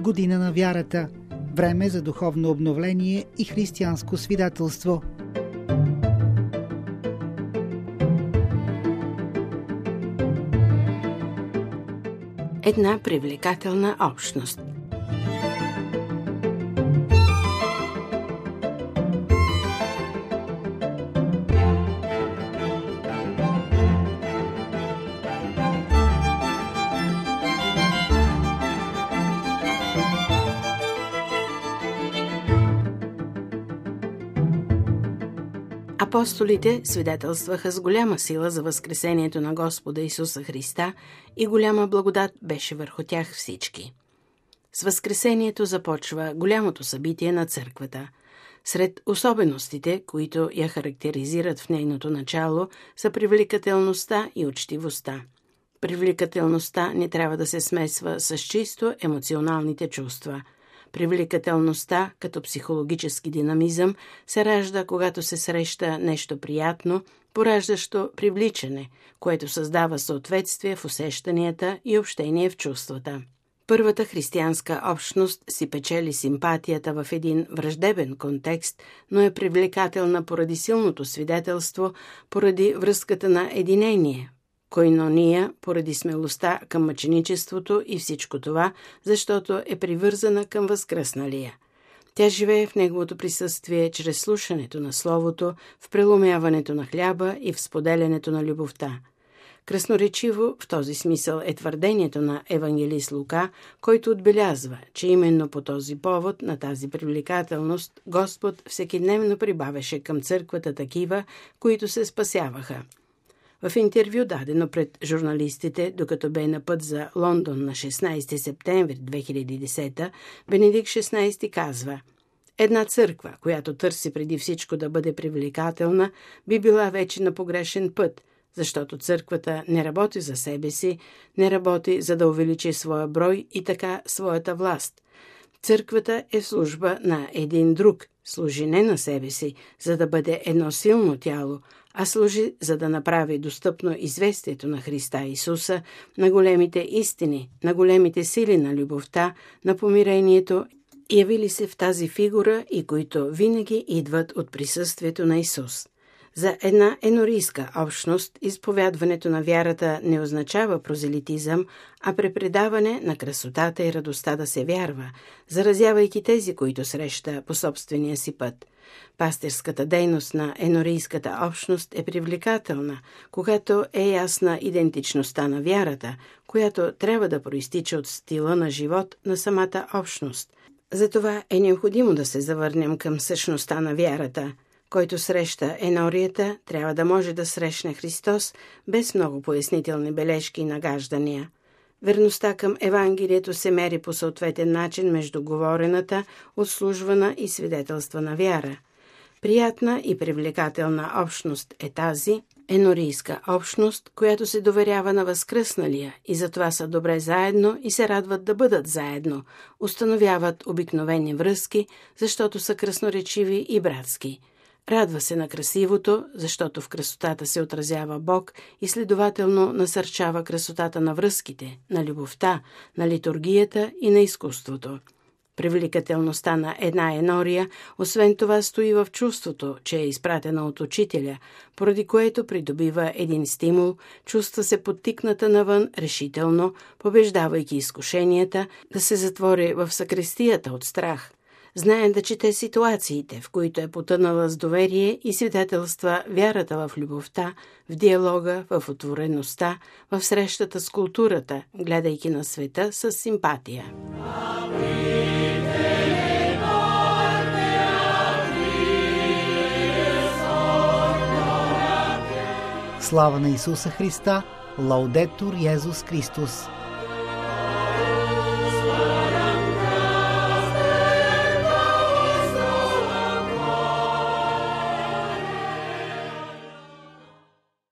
година на вярата, време за духовно обновление и християнско свидетелство. Една привлекателна общност. Апостолите свидетелстваха с голяма сила за възкресението на Господа Исуса Христа и голяма благодат беше върху тях всички. С възкресението започва голямото събитие на църквата. Сред особеностите, които я характеризират в нейното начало, са привлекателността и учтивостта. Привлекателността не трябва да се смесва с чисто емоционалните чувства. Привлекателността, като психологически динамизъм, се ражда, когато се среща нещо приятно, пораждащо привличане, което създава съответствие в усещанията и общение в чувствата. Първата християнска общност си печели симпатията в един враждебен контекст, но е привлекателна поради силното свидетелство, поради връзката на единение, койнония, поради смелостта към мъченичеството и всичко това, защото е привързана към възкръсналия. Тя живее в неговото присъствие чрез слушането на Словото, в преломяването на хляба и в споделянето на любовта. Красноречиво в този смисъл е твърдението на евангелист Лука, който отбелязва, че именно по този повод на тази привлекателност Господ всекидневно прибавяше към църквата такива, които се спасяваха. В интервю, дадено пред журналистите, докато бе на път за Лондон на 16 септември 2010, Бенедикт XVI казва: „Една църква, която търси преди всичко да бъде привлекателна, би била вече на погрешен път, защото църквата не работи за себе си, не работи за да увеличи своя брой и така своята власт. Църквата е служба на един друг, служи не на себе си, за да бъде едно силно тяло, а служи за да направи достъпно известието на Христа Исуса, на големите истини, на големите сили на любовта, на помирението, явили се в тази фигура и които винаги идват от присъствието на Исус. За една енорийска общност изповядването на вярата не означава прозелитизъм, а препредаване на красотата и радостта да се вярва, заразявайки тези, които среща по собствения си път. Пастирската дейност на енорийската общност е привлекателна, когато е ясна идентичността на вярата, която трябва да проистича от стила на живот на самата общност. Затова е необходимо да се завърнем към същността на вярата. Който среща енорията, трябва да може да срещне Христос без много пояснителни бележки и нагаждания. Верността към Евангелието се мери по съответен начин между говорената, отслужвана и свидетелствана вяра. Приятна и привлекателна общност е тази енорийска общност, която се доверява на възкръсналия и затова са добре заедно и се радват да бъдат заедно, установяват обикновени връзки, защото са красноречиви и братски. Радва се на красивото, защото в красотата се отразява Бог и следователно насърчава красотата на връзките, на любовта, на литургията и на изкуството. Привлекателността на една енория, освен това, стои в чувството, че е изпратена от учителя, поради което придобива един стимул, чувства се подтикната навън решително, побеждавайки изкушенията, да се затвори в сакристията от страх. Знае да чете ситуациите, в които е потънала с доверие и свидетелства вярата в любовта, в диалога, в отвореността, в срещата с културата, гледайки на света с симпатия. Слава на Исуса Христа! Лаудетур Йезус Христос!